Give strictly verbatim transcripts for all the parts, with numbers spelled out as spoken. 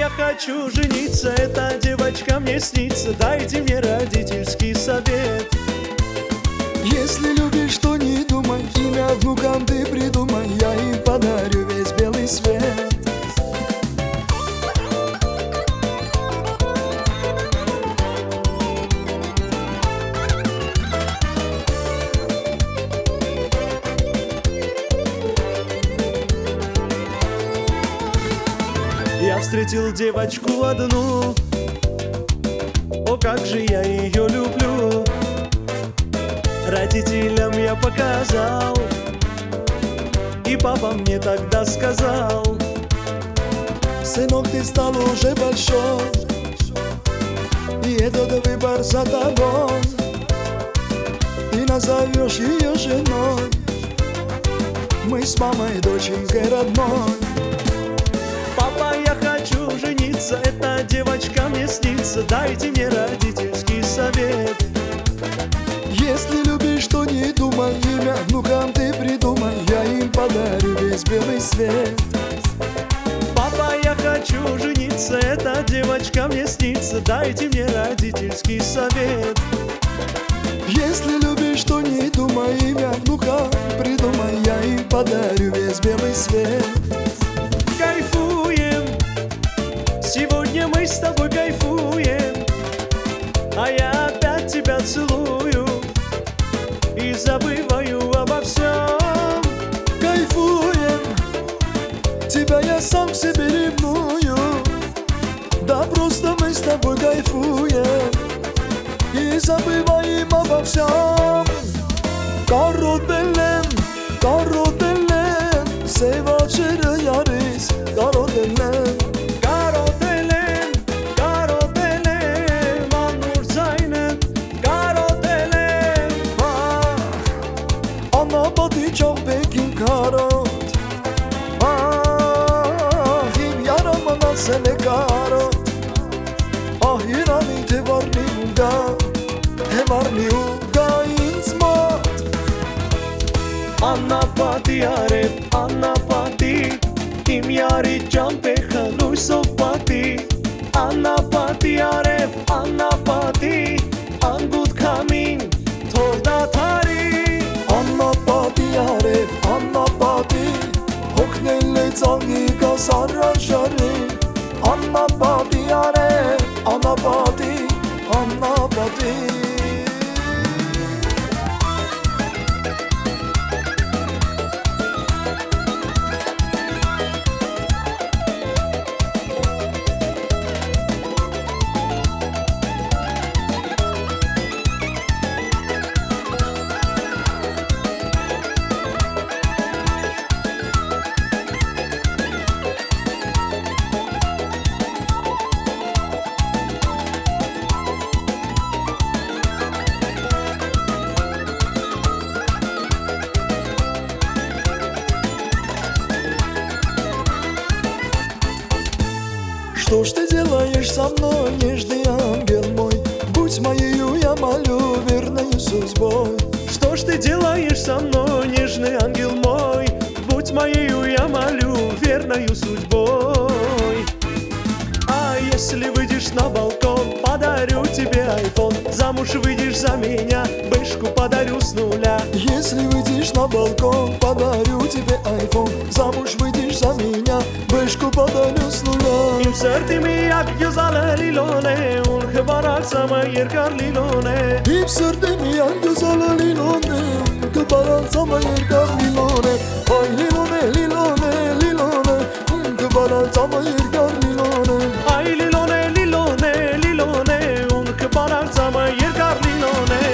я хочу жениться, эта девочка мне снится, дайте мне родительский совет. Если любишь, то не думай, имя внукам ты придумай, я им подарю весь белый свет. Я встретил девочку одну, о, как же я ее люблю. Родителям я показал, и папа мне тогда сказал: сынок, ты стал уже большой, и этот выбор за тобой. Ты назовешь ее женой, мы с мамой доченькой родной. Папа, я хочу жениться, эта девочка мне снится, дайте мне родительский совет. Если любишь, то не думай, имя внукам ты придумай, я им подарю весь белый свет. Папа, я хочу жениться, эта девочка мне снится, дайте мне родительский совет. Если любишь, то не думай, имя внукам придумай, я им подарю весь белый свет. Кайфуем, сегодня мы с тобой кайфуем, а я опять тебя целую и забываю обо всем. Кайфуем, тебя я сам к себе ревную, да просто мы с тобой кайфуем и забываем обо всем. Կարոտել եմ, կարոտել եմ, սև աչերը յարիս, կարոտել եմ, Կարոտել եմ, կարոտել եմ, անուր ձայնը, կարոտել եմ, անապատի ճամպեք իմ կարոտ, իմ յարը մնացել է կարոտ, ահ իրանի թե վարնի ու գա, թե վարնի ու գա ինձ մոտ. Անապատի արև, անապատի, իմ յարի ճամպեխը լույսով պատի. Անապատի արև, անապատի, անգուտ քամին թող դադարի. Անապատի արև, անապատի, հոգնել է ծաղիկաս առաշարի. Անապատի արև, անապատի, անապատի. Что ж ты делаешь со мной, нежный ангел мой? Будь моею, я молю, верною судьбой. Что ж ты делаешь со мной, нежный ангел мой? Будь моею, я молю, верною судьбой. А если выйдешь на балкон, подарю тебе айфон. Замуж выйдешь за меня, бэшку подарю с нуля. Если выйдешь на балкон, подарю тебе айфон. Замуж выйдешь за меня, бэшку подарю с нуля. Իմ սրտի միակ գյուզալը լիլոն է, ունքը բարացամը երկար լիլոն է. Իմ սրտի միակ գյուզալը լիլոն է, ունքը բարացամը երկար լիլոն է. Այ լիլոն է, լիլոն է, լիլոն է, ունքը բարացամը երկար լիլոն է. Այ լիլոն է, լիլոն է, լիլոն է, ունքը բարացամը երկար լիլոն է.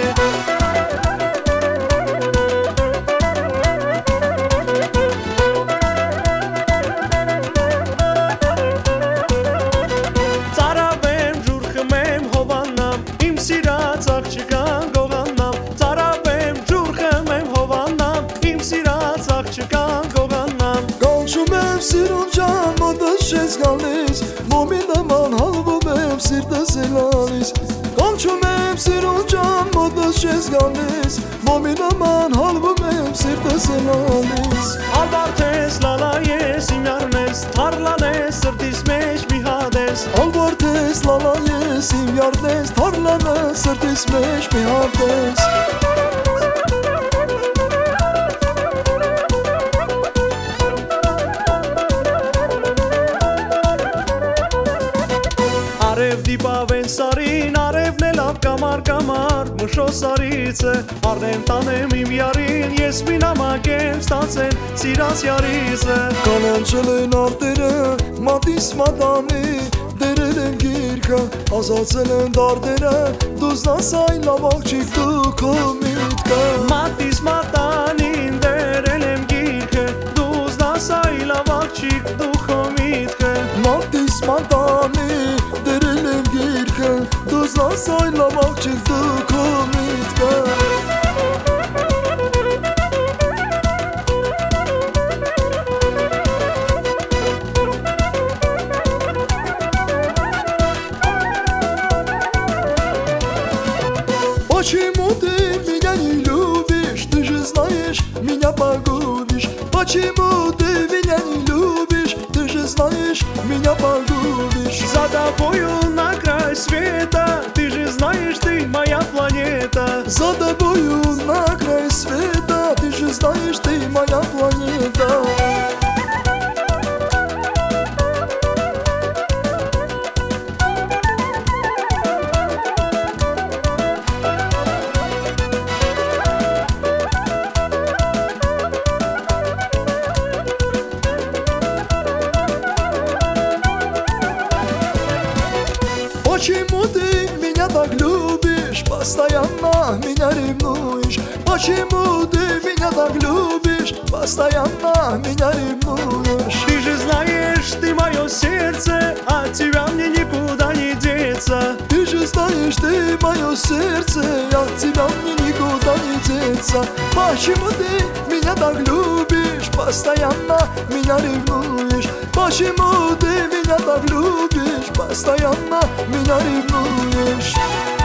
Սիրուն ջան, մոտս չես գալիս, մոմի նման հալվում եմ սիրտս էլ ալիս. Կանչում եմ սիրուն ջան, մոտս չես գալիս, մոմի նման հալվում եմ սիրտս էլ ալիս. Ալբարդ ես, լալա ես, իմ յարն ես, թարլան ես, սրտիս մեջ մի հատ ես. yardes Tarlanı sırt ismiş bir hardes Արև դիպավեն սարին, արևն է լավ կամար կամար Մշո սարից է, արնեմ տանեմ իմ յարին Ես մի նամակ եմ ստացել, սիրած յարից է Կանանչել են արտերը, մատիս մատանի Դերել են գիրքը, ազացել են դարդերը Դուզնաս այն լավ աղջիկ դու քո միտքը Մատիս մատանին դերել եմ գիրքը Դուզնաս այ լավ աղջիկ դու քո միտքը Մատիս մատանի դերել են գիրքը Դուզնաս այն լավ աղջիկ դու քո միտքը Почему ты меня не любишь? Ты же знаешь, меня погубишь. Почему ты меня не любишь? Ты же знаешь, меня погубишь. За тобою на край света Ты же знаешь, ты моя планета За тобою на край света Ты же знаешь, ты моя планета. Почему ты меня так любишь? Постоянно меня ревнуешь. Почему ты меня так любишь? Постоянно меня ревнуешь. Ты же знаешь, ты мое сердце От тебя мне никуда не деться Ты же знаешь, ты мое сердце, от тебя мне никуда не деться. Почему ты меня так любишь? Постоянно меня ревнуешь. Почему ты меня так любишь? Постоянно меня ревнуешь.